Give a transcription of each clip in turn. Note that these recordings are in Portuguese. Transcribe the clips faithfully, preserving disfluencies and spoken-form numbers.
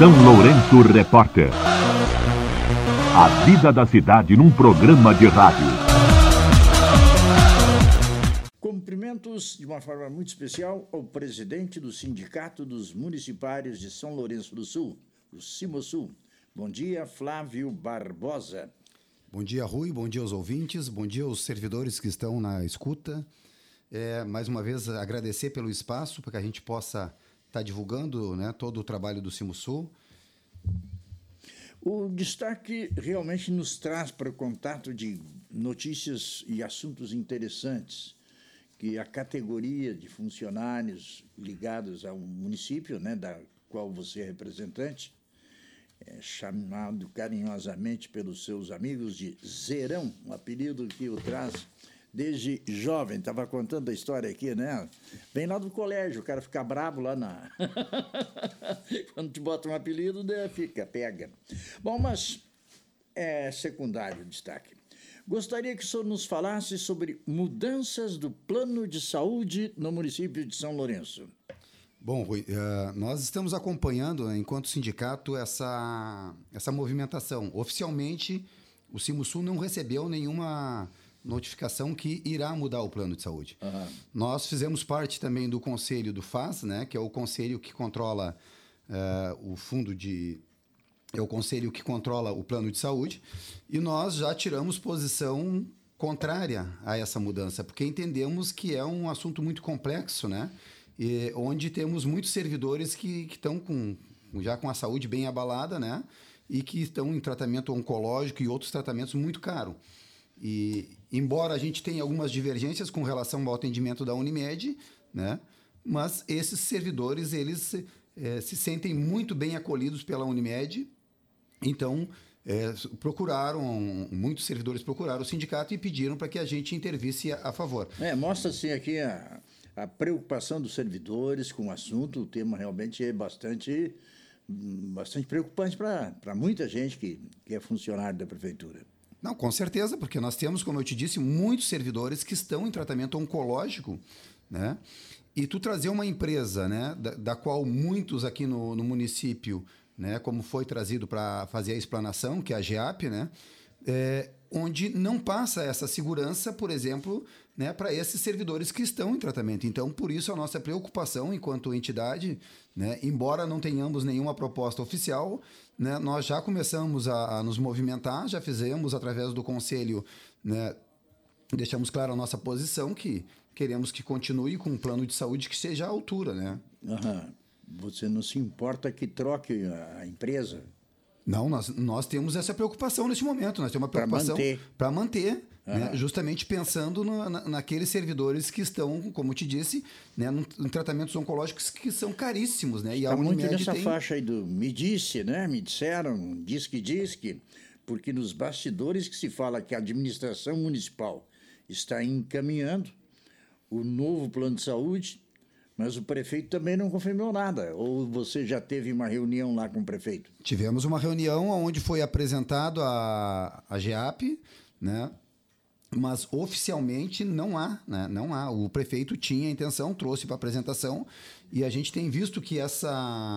São Lourenço Repórter. A vida da cidade num programa de rádio. Cumprimentos de uma forma muito especial ao presidente do Sindicato dos Municipários de São Lourenço do Sul, o Simosul. Bom dia, Flávio Barbosa. Bom dia, Rui. Bom dia aos ouvintes. Bom dia aos servidores que estão na escuta. É, mais uma vez, agradecer pelo espaço para que a gente possa estar divulgando, né, todo o trabalho do Simosul. O destaque realmente nos traz para o contato de notícias e assuntos interessantes, que a categoria de funcionários ligados ao município, né, da qual você é representante, é chamado carinhosamente pelos seus amigos de Zerão, um apelido que o traz desde jovem. Estava contando a história aqui, né? Vem lá do colégio, o cara fica brabo lá na... Quando te bota um apelido, daí fica, pega. Bom, mas é secundário o destaque. Gostaria que o senhor nos falasse sobre mudanças do plano de saúde no município de São Lourenço. Bom, Rui, uh, nós estamos acompanhando, né, enquanto sindicato, essa, essa movimentação. Oficialmente, o Simosul não recebeu nenhuma notificação que irá mudar o plano de saúde. Uhum. Nós fizemos parte também do conselho do F A S, né, que é o conselho que controla uh, o fundo de... é o conselho que controla o plano de saúde, e nós já tiramos posição contrária a essa mudança, porque entendemos que é um assunto muito complexo, né, e onde temos muitos servidores que, que estão com, já com a saúde bem abalada, né, e que estão em tratamento oncológico e outros tratamentos muito caros. E, embora a gente tenha algumas divergências com relação ao atendimento da Unimed, né, mas esses servidores, eles é, se sentem muito bem acolhidos pela Unimed, então é, procuraram, muitos servidores procuraram o sindicato e pediram para que a gente intervisse a, a favor. É, mostra-se aqui a, a preocupação dos servidores com o assunto, o tema realmente é bastante, bastante preocupante para muita gente que, que é funcionário da prefeitura. Não, com certeza, porque nós temos, como eu te disse, muitos servidores que estão em tratamento oncológico, né? E tu trazer uma empresa, né, da, da qual muitos aqui no, no município, né, como foi trazido para fazer a explanação, que é a GEAP, né, é, onde não passa essa segurança, por exemplo, né, para esses servidores que estão em tratamento. Então, por isso, a nossa preocupação enquanto entidade, né, embora não tenhamos nenhuma proposta oficial, né, nós já começamos a, a nos movimentar, já fizemos através do conselho, né, deixamos clara a nossa posição, que queremos que continue com um plano de saúde que seja à altura, né? Uhum. Você não se importa que troque a empresa? Não, nós, nós temos essa preocupação neste momento, nós temos uma preocupação para manter, manter uhum. né, justamente pensando no, na, naqueles servidores que estão, como eu te disse, né, em tratamentos oncológicos que são caríssimos, né? E está a muito nessa tem... faixa aí do me disse, né? Me disseram, diz que diz que, porque nos bastidores que se fala que a administração municipal está encaminhando o novo plano de saúde, mas o prefeito também não confirmou nada. Ou você já teve uma reunião lá com o prefeito? Tivemos uma reunião onde foi apresentado a, a GEAP, né? Mas oficialmente não há, né? Não há. O prefeito tinha a intenção, trouxe para apresentação, e a gente tem visto que essa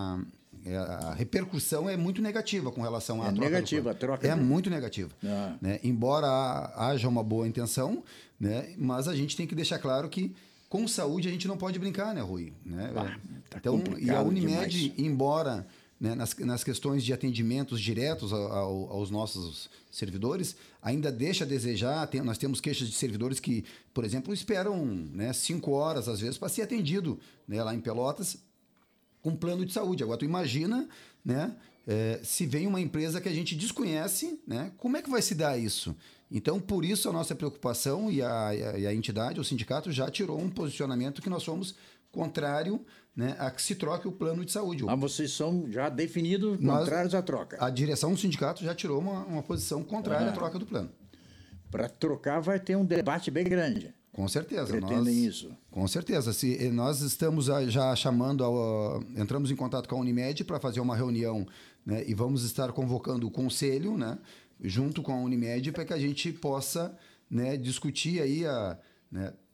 a repercussão é muito negativa com relação à é troca. Negativa, a troca. É muito negativa. Ah. Né? Embora haja uma boa intenção, né? Mas a gente tem que deixar claro que com saúde a gente não pode brincar, né, Rui? Né? Ah, tá então, e a Unimed, demais. embora, né, nas, nas questões de atendimentos diretos ao, ao, aos nossos servidores, ainda deixa a desejar. Tem, nós temos queixas de servidores que, por exemplo, esperam, né, cinco horas, às vezes, para ser atendido, né, lá em Pelotas, com plano de saúde. Agora, tu imagina, né, é, se vem uma empresa que a gente desconhece, né, como é que vai se dar isso? Então, por isso, a nossa preocupação e a, a, e a entidade, o sindicato, já tirou um posicionamento que nós somos contrário, né, a que se troque o plano de saúde. Mas vocês são já definidos contrários nós, à troca? A direção do sindicato já tirou uma, uma posição contrária ah. à troca do plano. Para trocar vai ter um debate bem grande. Com certeza. Pretendem nós, isso? Com certeza. Se, nós estamos já chamando, a, entramos em contato com a Unimed para fazer uma reunião, né, e vamos estar convocando o conselho, né, junto com a Unimed, para que a gente possa, né, discutir aí a, né,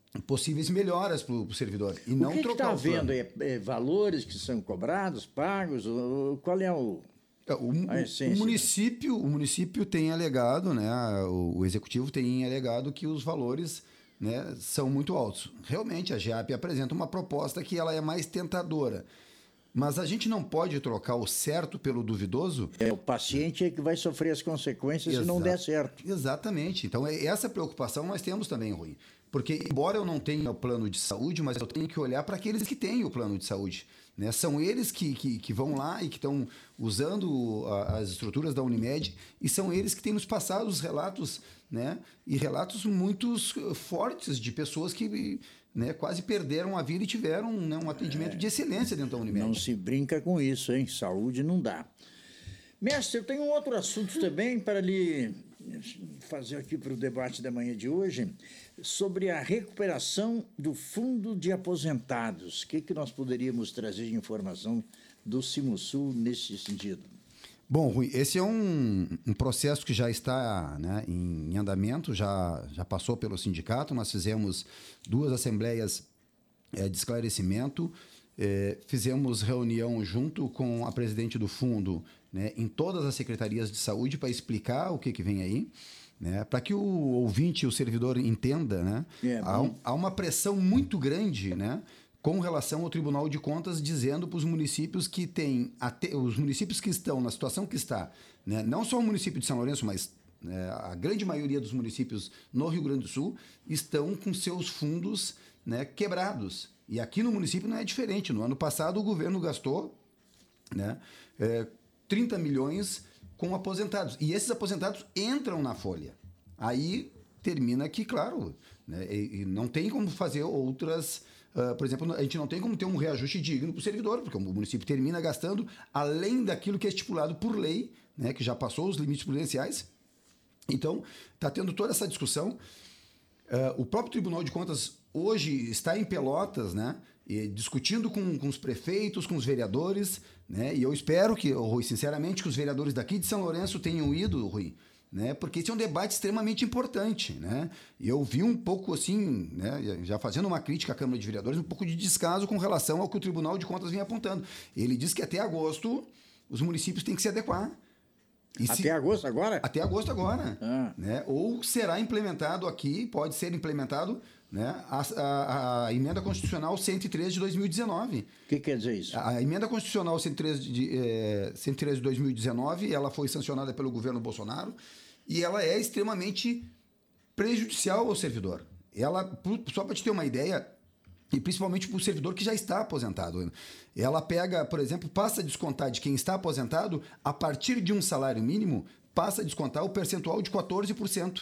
possíveis melhoras para o servidor. E o não que trocar está o plano. havendo? É, é valores que são cobrados, pagos? Ou, qual é o... O, a essência, o, município, o município tem alegado, né, o, o executivo tem alegado que os valores, né, são muito altos. Realmente, a GEAP apresenta uma proposta que ela é mais tentadora. Mas a gente não pode trocar o certo pelo duvidoso. É, o paciente é que vai sofrer as consequências Exato. se não der certo. Exatamente. Então, é essa preocupação nós temos também, Rui. Porque, embora eu não tenha o plano de saúde, mas eu tenho que olhar para aqueles que têm o plano de saúde. Né? São eles que, que, que vão lá e que estão usando a, as estruturas da Unimed e são eles que têm nos passado os relatos, né? E relatos muito fortes de pessoas que, né, quase perderam a vida e tiveram, né, um atendimento é, de excelência dentro da Unimed. Não se brinca com isso, hein? Saúde não dá. Mestre, eu tenho um outro assunto também para lhe fazer aqui para o debate da manhã de hoje, sobre a recuperação do fundo de aposentados. O que, que nós poderíamos trazer de informação do Cimusul nesse sentido? Bom, Rui, esse é um, um processo que já está, né, em andamento, já, já passou pelo sindicato, nós fizemos duas assembleias é, de esclarecimento, é, fizemos reunião junto com a presidente do fundo, né, em todas as secretarias de saúde para explicar o que, que vem aí, né, para que o ouvinte, o servidor entenda, né, é, há, um, há uma pressão muito grande, né, com relação ao Tribunal de Contas, dizendo para os municípios que têm, até, os municípios que estão na situação que está, né, não só o município de São Lourenço, mas é, a grande maioria dos municípios no Rio Grande do Sul estão com seus fundos, né, quebrados. E aqui no município não é diferente. No ano passado o governo gastou, né, é, trinta milhões com aposentados. E esses aposentados entram na folha. Aí termina que, claro, né, e, e não tem como fazer outras... Uh, por exemplo, a gente não tem como ter um reajuste digno para o servidor, porque o município termina gastando além daquilo que é estipulado por lei, né, que já passou os limites prudenciais. Então, está tendo toda essa discussão. Uh, o próprio Tribunal de Contas hoje está em Pelotas, né, e discutindo com, com os prefeitos, com os vereadores, né, e eu espero que, Rui, sinceramente, que os vereadores daqui de São Lourenço tenham ido, Rui, né, porque esse é um debate extremamente importante, né? E eu vi um pouco assim, né, já fazendo uma crítica à Câmara de Vereadores, um pouco de descaso com relação ao que o Tribunal de Contas vem apontando. Ele diz que até agosto os municípios têm que se adequar. E até se... agosto agora? Até agosto agora. Ah. Né? Ou será implementado aqui, pode ser implementado, né, a, a, a emenda constitucional cento e três de dois mil e dezenove. O que quer dizer isso? A, a emenda constitucional cento e três de, é, cento e três de dois mil e dezenove, ela foi sancionada pelo governo Bolsonaro e ela é extremamente prejudicial ao servidor. Ela, só para te ter uma ideia, e principalmente para o servidor que já está aposentado, ela pega, por exemplo, passa a descontar de quem está aposentado, a partir de um salário mínimo, passa a descontar o percentual de quatorze por cento.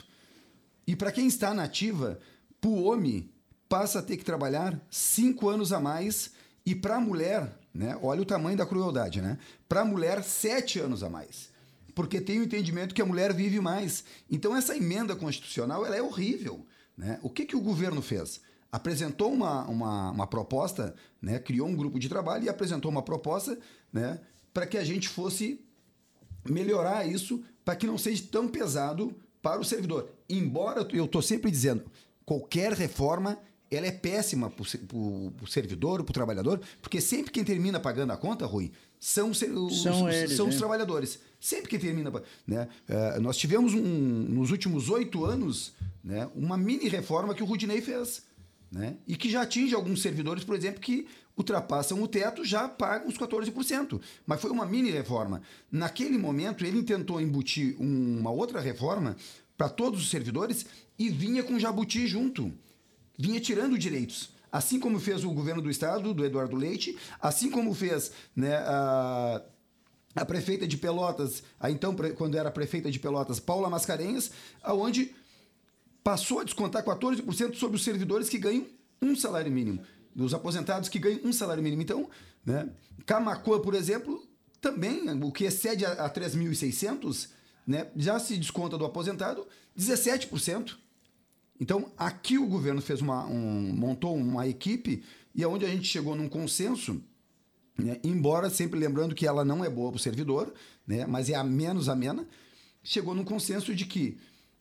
E para quem está na ativa, para o homem, passa a ter que trabalhar cinco anos a mais, e para a mulher, né, olha o tamanho da crueldade, né? Para a mulher, sete anos a mais. Porque tem o entendimento que a mulher vive mais. Então, essa emenda constitucional ela é horrível, né? O que, que o governo fez? Apresentou uma, uma, uma proposta, né, criou um grupo de trabalho e apresentou uma proposta, né, para que a gente fosse melhorar isso, para que não seja tão pesado para o servidor. Embora eu estou sempre dizendo, qualquer reforma ela é péssima para o servidor, para o trabalhador, porque sempre quem termina pagando a conta, Rui, são, os, são, os, eles, são os né? trabalhadores. Sempre quem termina... Né? Uh, nós tivemos, um, nos últimos oito anos, né, uma mini-reforma que o Rudinei fez, né? E que já atinge alguns servidores, por exemplo, que ultrapassam o teto, já pagam os quatorze por cento. Mas foi uma mini-reforma. Naquele momento, ele tentou embutir uma outra reforma para todos os servidores e vinha com jabuti junto. Vinha tirando direitos. Assim como fez o governo do estado, do Eduardo Leite, assim como fez, né, a, a prefeita de Pelotas, a então, quando era prefeita de Pelotas, Paula Mascarenhas, aonde passou a descontar quatorze por cento sobre os servidores que ganham um salário mínimo, os aposentados que ganham um salário mínimo. Então, né, Camaquã, por exemplo, também, o que excede a, a três mil e seiscentos, né, já se desconta do aposentado dezessete por cento. Então, aqui o governo fez uma, um, montou uma equipe e é onde a gente chegou num consenso, né, embora sempre lembrando que ela não é boa para o servidor, né, mas é a menos amena, chegou num consenso de que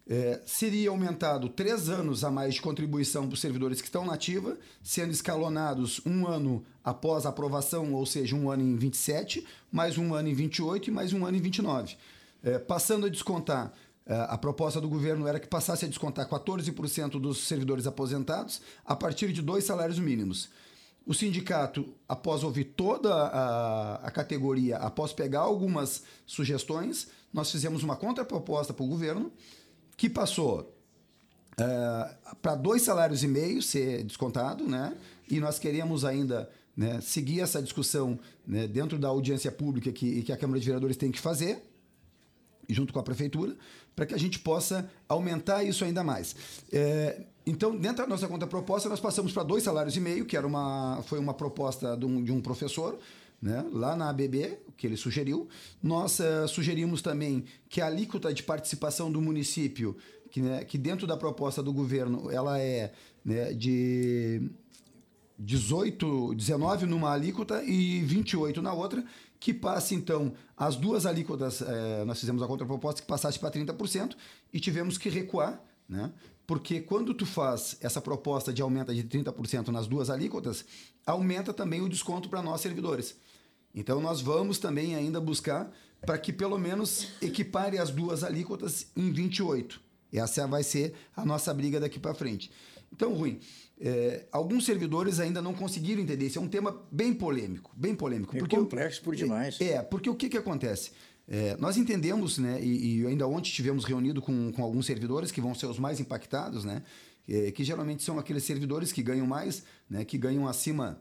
É, seria aumentado três anos a mais de contribuição para os servidores que estão na ativa, sendo escalonados um ano após a aprovação, ou seja, um ano em vinte e sete, mais um ano em vinte e oito e mais um ano em vinte e nove. É, passando a descontar, é, a proposta do governo era que passasse a descontar quatorze por cento dos servidores aposentados a partir de dois salários mínimos. O sindicato, após ouvir toda a, a categoria, após pegar algumas sugestões, nós fizemos uma contraproposta para o governo, que passou uh, para dois salários e meio ser descontado, né? E nós queremos ainda, né, seguir essa discussão, né, dentro da audiência pública que, que a Câmara de Vereadores tem que fazer, junto com a Prefeitura, para que a gente possa aumentar isso ainda mais. É, então, dentro da nossa contraproposta, nós passamos para dois salários e meio, que era uma, foi uma proposta de um, de um professor, né, lá na A B B, que ele sugeriu. Nós uh, sugerimos também que a alíquota de participação do município, que, né, que dentro da proposta do governo, ela é, né, de dezoito, dezenove numa alíquota e vinte e oito na outra, que passe, então, as duas alíquotas, eh, nós fizemos a contraproposta que passasse para trinta por cento e tivemos que recuar, né? Porque quando tu faz essa proposta de aumento de trinta por cento nas duas alíquotas, aumenta também o desconto para nós servidores. Então, nós vamos também ainda buscar para que pelo menos equipare as duas alíquotas em vinte e oito. Essa vai ser a nossa briga daqui para frente. Então, Rui, é, alguns servidores ainda não conseguiram entender. Esse é um tema bem polêmico, bem polêmico. É porque complexo por demais. É, porque o que, que acontece? É, nós entendemos, né, e, e ainda ontem tivemos reunido com, com alguns servidores que vão ser os mais impactados, né, é, que geralmente são aqueles servidores que ganham mais, né, que ganham acima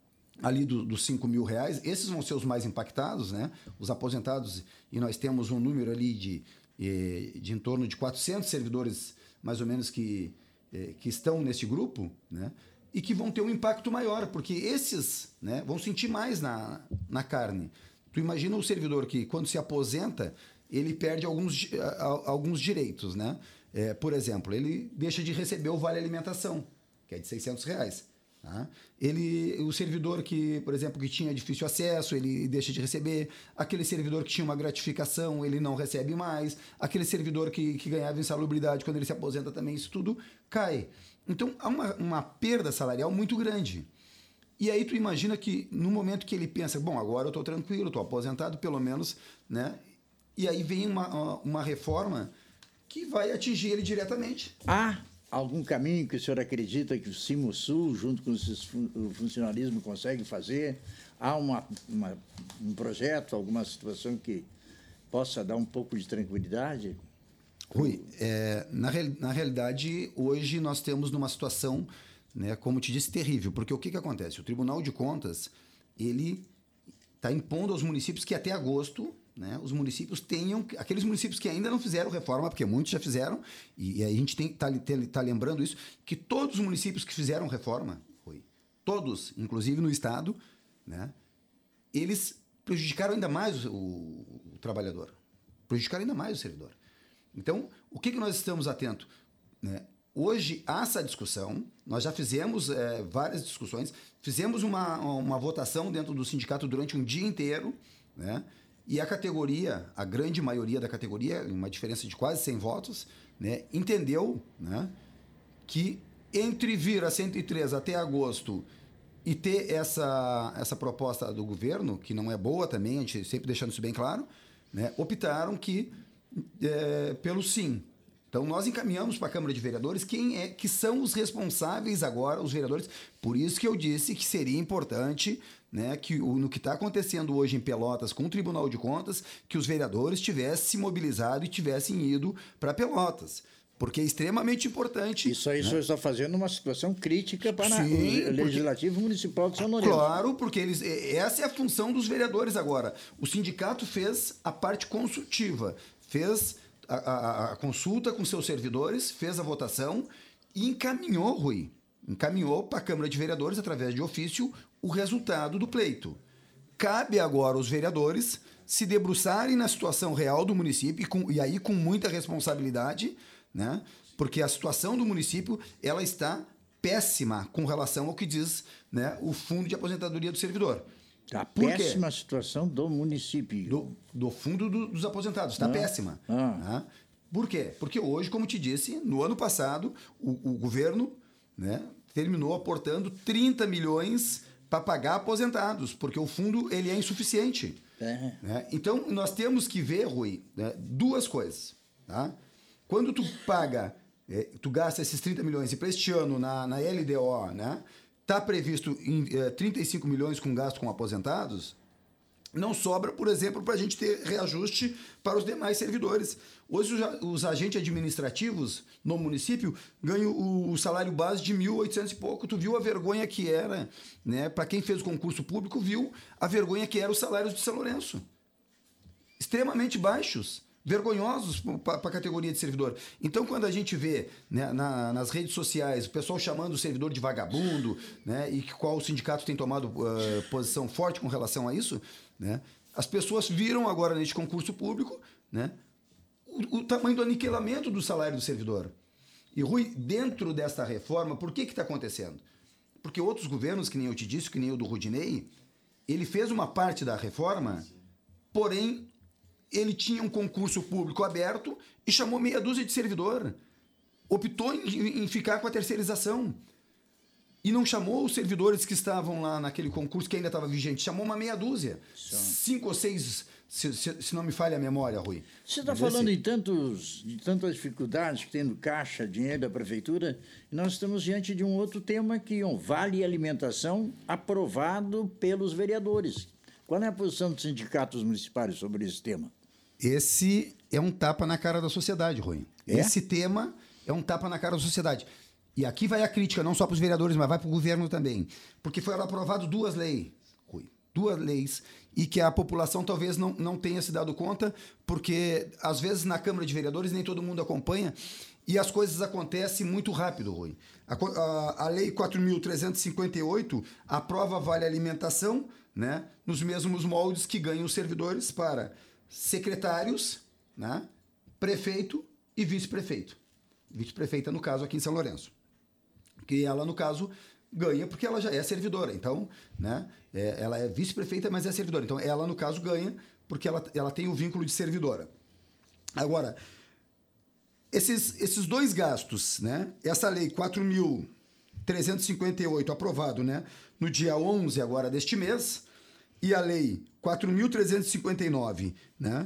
ali do, dos cinco mil reais. Esses vão ser os mais impactados, né, os aposentados, e nós temos um número ali de, de em torno de quatrocentos servidores, mais ou menos, que, que estão nesse grupo, né, e que vão ter um impacto maior, porque esses, né, vão sentir mais na, na carne. Tu imagina o servidor que, quando se aposenta, ele perde alguns, alguns direitos, né? É, por exemplo, ele deixa de receber o Vale Alimentação, que é de seiscentos reais. Tá? Ele, o servidor que, por exemplo, que tinha difícil acesso, ele deixa de receber. Aquele servidor que tinha uma gratificação, ele não recebe mais. Aquele servidor que, que ganhava insalubridade, quando ele se aposenta também, isso tudo cai. Então, há uma, uma perda salarial muito grande. E aí tu imagina que no momento que ele pensa, bom, agora eu estou tranquilo, estou aposentado pelo menos, né? E aí vem uma, uma reforma que vai atingir ele diretamente. Há algum caminho que o senhor acredita que o CIMOSUL, junto com o funcionalismo, consegue fazer? Há uma, uma, um projeto, alguma situação que possa dar um pouco de tranquilidade? Rui, é, na, na realidade, hoje nós temos numa situação, né, como te disse, terrível, porque o que, que acontece? O Tribunal de Contas, ele está impondo aos municípios que até agosto, né, os municípios tenham, aqueles municípios que ainda não fizeram reforma, porque muitos já fizeram, e, e a gente está tá lembrando isso, que todos os municípios que fizeram reforma, foi, todos, inclusive no Estado, né, eles prejudicaram ainda mais o, o trabalhador, prejudicaram ainda mais o servidor. Então, o que, que nós estamos atentos? Né? Hoje, há essa discussão, nós já fizemos é, várias discussões, fizemos uma, uma votação dentro do sindicato durante um dia inteiro, né? E a categoria, a grande maioria da categoria, uma diferença de quase cem votos, né, entendeu, né, que entre vir a cento e três até agosto e ter essa, essa proposta do governo, que não é boa também, a gente sempre deixando isso bem claro, né, optaram que, é, pelo sim. Então, nós encaminhamos para a Câmara de Vereadores quem é que são os responsáveis agora, os vereadores. Por isso que eu disse que seria importante, né, que o, no que está acontecendo hoje em Pelotas com o Tribunal de Contas, que os vereadores tivessem se mobilizado e tivessem ido para Pelotas. Porque é extremamente importante. Isso aí, né? O senhor está fazendo uma situação crítica para Sim, o Legislativo porque, Municipal de São Lourenço. Claro, porque eles, essa é a função dos vereadores agora. O sindicato fez a parte consultiva, fez A, a, a consulta com seus servidores, fez a votação e encaminhou, Rui, encaminhou para a Câmara de Vereadores, através de ofício, o resultado do pleito. Cabe agora aos vereadores se debruçarem na situação real do município, e, com, e aí com muita responsabilidade, né? Porque a situação do município ela está péssima com relação ao que diz, né, o Fundo de Aposentadoria do Servidor. Está péssima a situação do município. Do, do fundo do, dos aposentados, está ah, péssima. Ah. Tá? Por quê? Porque hoje, como te disse, no ano passado, o, o governo, né, terminou aportando trinta milhões para pagar aposentados, porque o fundo ele é insuficiente. É. Né? Então, nós temos que ver, Rui, né, duas coisas. Tá? Quando tu paga, é, tu gasta esses trinta milhões, e para este ano, na, na L D O, né, está previsto em, é, trinta e cinco milhões com gasto com aposentados, não sobra, por exemplo, para a gente ter reajuste para os demais servidores. Hoje, os, os agentes administrativos no município ganham o, o salário base de mil e oitocentos e pouco. Tu viu a vergonha que era, né? Para quem fez o concurso público, viu a vergonha que era os salários de São Lourenço. Extremamente baixos, vergonhosos para a categoria de servidor. Então, quando a gente vê, né, na, nas redes sociais o pessoal chamando o servidor de vagabundo, né, e que qual o sindicato tem tomado uh, posição forte com relação a isso, né, as pessoas viram agora neste concurso público, né, o, o tamanho do aniquilamento do salário do servidor. E, Rui, dentro desta reforma, por que que está acontecendo? Porque outros governos, que nem eu te disse, que nem o do Rudinei, ele fez uma parte da reforma, porém ele tinha um concurso público aberto e chamou meia dúzia de servidor. Optou em, em ficar com a terceirização. E não chamou os servidores que estavam lá naquele concurso que ainda estava vigente. Chamou uma meia dúzia. Sim. Cinco ou seis, se, se, se não me falha a memória, Rui. Você está falando em tantos, de tantas dificuldades que tem no caixa, dinheiro da prefeitura, e nós estamos diante de um outro tema que é um vale alimentação aprovado pelos vereadores. Qual é a posição dos sindicatos municipais sobre esse tema? Esse é um tapa na cara da sociedade, Rui. É? Esse tema é um tapa na cara da sociedade. E aqui vai a crítica, não só para os vereadores, mas vai para o governo também. Porque foram aprovadas duas leis, Rui. Duas leis, e que a população talvez não, não tenha se dado conta, porque às vezes na Câmara de Vereadores nem todo mundo acompanha, e as coisas acontecem muito rápido, Rui. A, a, a Lei quatro mil trezentos e cinquenta e oito aprova Vale Alimentação, né, nos mesmos moldes que ganham os servidores para secretários, né, prefeito e vice-prefeito. Vice-prefeita, no caso, aqui em São Lourenço. Que ela, no caso, ganha porque ela já é servidora. Então, né, é, ela é vice-prefeita, mas é servidora. Então, ela, no caso, ganha porque ela, ela tem o vínculo de servidora. Agora, esses, esses dois gastos, né, essa lei quatro mil trezentos e cinquenta e oito, aprovado, né, no dia onze agora deste mês, e a lei quatro mil trezentos e cinquenta e nove, né,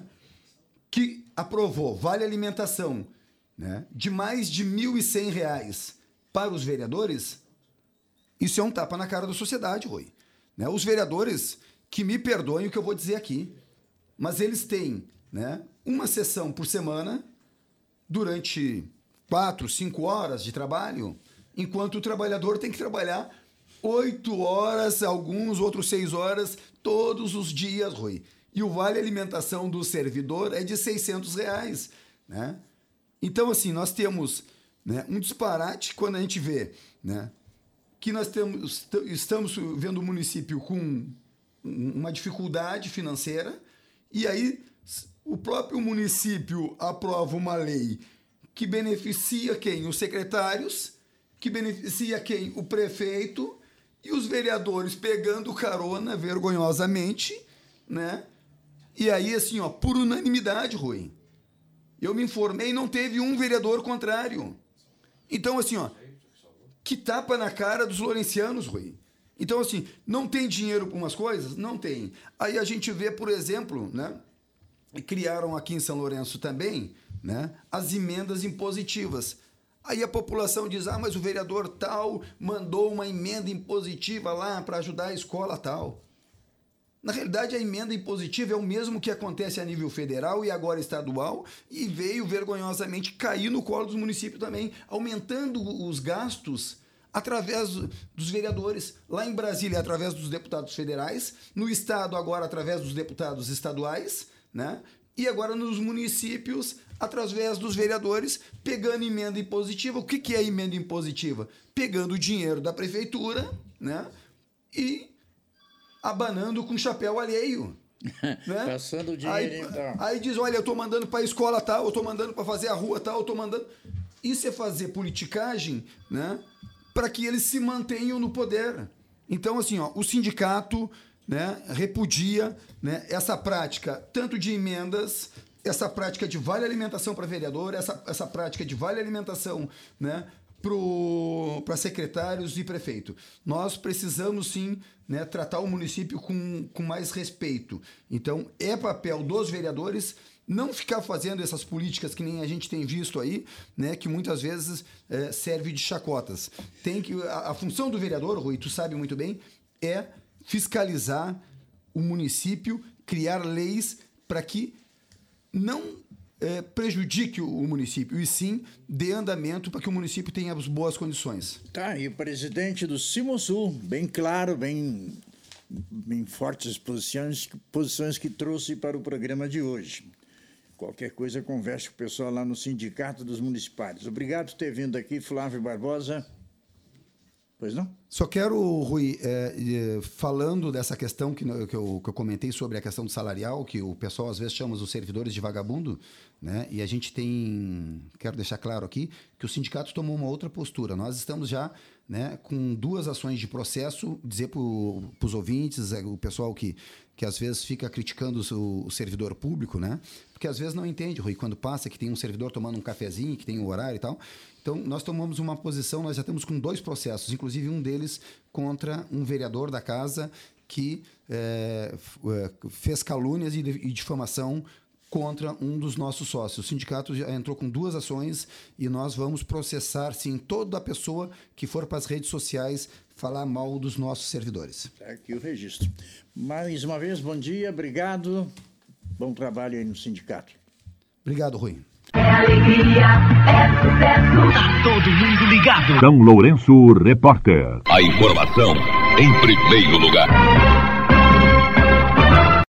que aprovou Vale Alimentação, né, de mais de mil e cem reais para os vereadores, isso é um tapa na cara da sociedade, Rui. Né? Os vereadores, que me perdoem o que eu vou dizer aqui, mas eles têm, né, uma sessão por semana durante quatro, cinco horas de trabalho, enquanto o trabalhador tem que trabalhar oito horas, alguns outros seis horas, todos os dias, Rui. E o Vale Alimentação do servidor é de seiscentos reais, né? Então, assim, nós temos, né, um disparate quando a gente vê, né, que nós temos, estamos vendo o município com uma dificuldade financeira, e aí o próprio município aprova uma lei que beneficia quem? Os secretários, que beneficia quem? O prefeito, e os vereadores pegando carona vergonhosamente, né? E aí, assim, ó, por unanimidade, Rui. Eu me informei e não teve um vereador contrário. Então, assim, ó, que tapa na cara dos lourencianos, Rui. Então, assim, não tem dinheiro para umas coisas? Não tem. Aí a gente vê, por exemplo, né, criaram aqui em São Lourenço também, né, as emendas impositivas. Aí a população diz, ah, mas o vereador tal mandou uma emenda impositiva lá para ajudar a escola tal. Na realidade, a emenda impositiva é o mesmo que acontece a nível federal e agora estadual, e veio vergonhosamente cair no colo dos municípios também, aumentando os gastos através dos vereadores. Lá em Brasília, através dos deputados federais, no estado agora através dos deputados estaduais, né? E agora nos municípios, através dos vereadores, pegando emenda impositiva. O que que é emenda impositiva? Pegando o dinheiro da prefeitura, né, e abanando com chapéu alheio. Né? Passando o dinheiro, aí, então. Aí diz, olha, eu estou mandando para a escola tal, eu estou mandando para fazer a rua tal, eu estou mandando... Isso é fazer politicagem, né, para que eles se mantenham no poder. Então, assim, ó, o sindicato, né, repudia, né, essa prática tanto de emendas essa prática de vale alimentação para vereador, essa, essa prática de vale alimentação, né, para secretários e prefeito. Nós precisamos, sim, né, tratar o município com, com mais respeito. Então, é papel dos vereadores não ficar fazendo essas políticas que nem a gente tem visto aí, né, que muitas vezes é, serve de chacotas. Tem que, a, a função do vereador, Rui, tu sabe muito bem, é fiscalizar o município, criar leis para que não É, prejudique o município, e sim dê andamento para que o município tenha as boas condições. Tá, e o presidente do Cimosul, bem claro, bem, bem fortes posições, posições que trouxe para o programa de hoje. Qualquer coisa, converse com o pessoal lá no Sindicato dos Municipais. Obrigado por ter vindo aqui, Flávio Barbosa. Pois não? Só quero, Rui, é, é, falando dessa questão que, que, eu, que eu comentei sobre a questão do salarial, que o pessoal às vezes chama os servidores de vagabundo, né? E a gente tem, quero deixar claro aqui, que o sindicato tomou uma outra postura. Nós estamos já, né, com duas ações de processo, dizer para os ouvintes, o pessoal que, que às vezes fica criticando o, o servidor público, né? Porque às vezes não entende, Rui, quando passa que tem um servidor tomando um cafezinho, que tem um horário e tal. Então, nós tomamos uma posição, nós já estamos com dois processos, inclusive um deles contra um vereador da casa que é, fez calúnias e difamação contra um dos nossos sócios. O sindicato já entrou com duas ações e nós vamos processar, sim, toda pessoa que for para as redes sociais falar mal dos nossos servidores. Está aqui o registro. Mais uma vez, bom dia, obrigado. Bom trabalho aí no sindicato. Obrigado, Rui. É alegria, é sucesso. Tá todo mundo ligado. São Lourenço, repórter. A informação em primeiro lugar.